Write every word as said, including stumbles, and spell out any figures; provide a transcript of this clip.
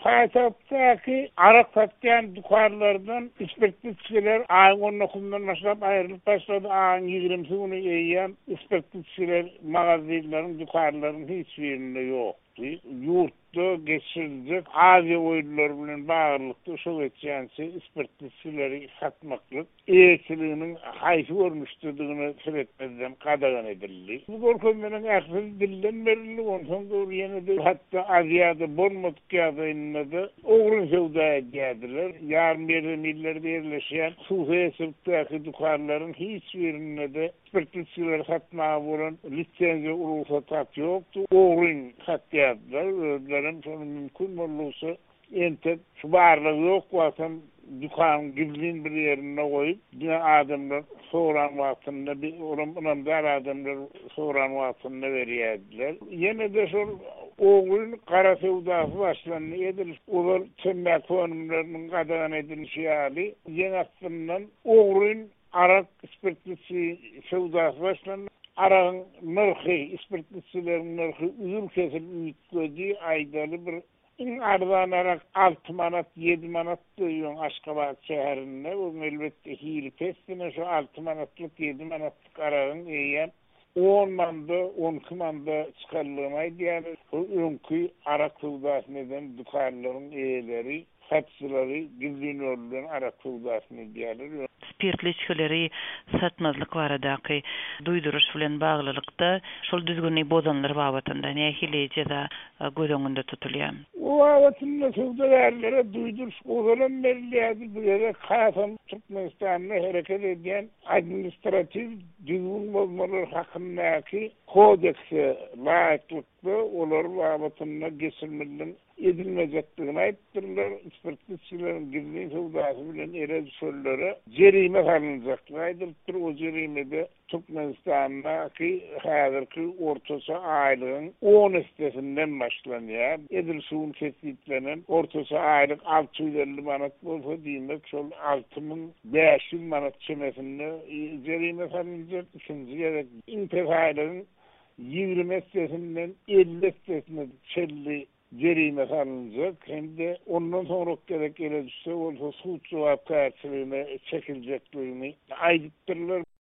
Paytahtaki arak satyan dukarlardan ispirtçiler ayın okundan başlap ayrılıp başladı. Ayın yigirmisi bunu eýýän ispirtçiler magazinlaryň, dukarlaryň hiçbirinde ýokdy. Yurtda geçirilecek Aziya oyunları bilen bağlılıkta şu geçensi ispirtçileri satmaklık eğitiliğinin haysi görmüştürdüğünü süretmezden qadağan edildi. Bu korkunların aksız dilden verildi. Ondan doğru yine de hatta Aziyada Bornmut kağıdayında da oğrun sevda edildiler. Yarın bir millerde yerleşen Sufiye sırttaki dukarların hiçbirine de ispirtçileri satmaya vuran lisenzi ruhsat yoktu. Oğrun satya özlerim sonu mümkün olursa ente şu barlığı yok vaatan dükkan gizlin bir yerine koyup yine adamlar soğuran vaatında bir oranlar adamlar soğuran vaatında veriyediler. Yine de şu oğlun kara sevdası başlandı edilir. Olar tembel konumlarının qadağan edilişi hali yine aslından oğlun arak ispirtçisi sevdası başlandı. Arağın nırkı, ispirtçilerin nırkı üzüm kesilip üyütlediği aydalı bir in ardan arak altı manat, yedi manat duyuyon Aşkabat şehrinde. Bu elbette hili testine şu altı manatlık, yedi manatlık arağın eýýän on manda, on iki manda çıkarılmaydı. Yani o önkü arak sevdasını eden dukarların eýeleri, satçıları, gizlin örlüğün arak sevdasını diýerler. Spirtli içkileri satmazlık baradaky duyduruş bilen baglylykda şol düzgünliği bozanlar babatında nähili ceza göz tutulýar. O wagtynda sowdagarlara duyduruş bozalan berýärdi. Bu ýere Kasam Türkmenistan'da hereket edýän administrativ düzgün bozmalar hakyndaky kodeksi laýyklykda olar babatynda geçirmeliň edilmejekdigini aýtdyrlar. İspirtçilerin gizli sowdasy bilen erezsöllere jerime salınjak. Aýdypdyr o jerimede Türkmenistan'daki häzirki ortaça aýlygyň on üstesinden başlanýar. Edil suwun kesditlenen ortaça aýlyk alty yüz elli manat bolsa diýmek şol alty ming beş yüz manat çemesinde jerime salınjak. Üçinji ýere intifaýlygyň ýigirmi üstesinden elli üstesine çelli jerime salınjak. Hem de ondan sonra gerek gele düşse olsa suç cevap karşılığına çekileceklerini aýdypdyrlar.